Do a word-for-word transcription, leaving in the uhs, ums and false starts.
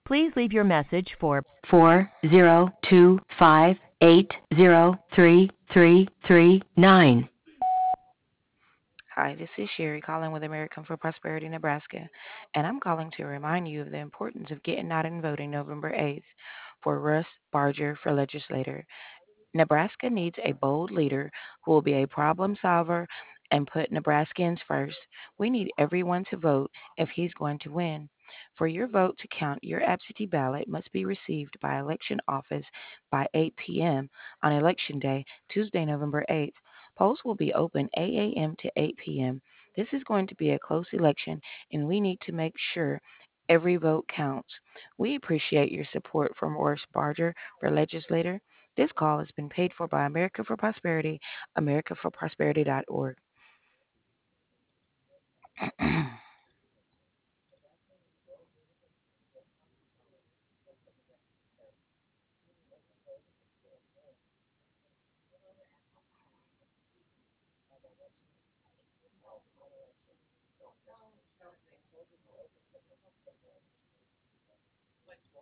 Please leave your message for four zero two five eight zero three three three nine. Hi, this is Sherry calling with American for Prosperity Nebraska, and I'm calling to remind you of the importance of getting out and voting November eighth for Russ Barger for legislator. Nebraska needs a bold leader who will be a problem solver and put Nebraskans first. We need everyone to vote if he's going to win. For your vote to count, your absentee ballot must be received by election office by eight p m on election day, Tuesday, November eighth. Polls will be open eight a m to eight p m. This is going to be a close election, and we need to make sure every vote counts. We appreciate your support for Morris Barger for legislator. This call has been paid for by America for Prosperity, america for prosperity dot org.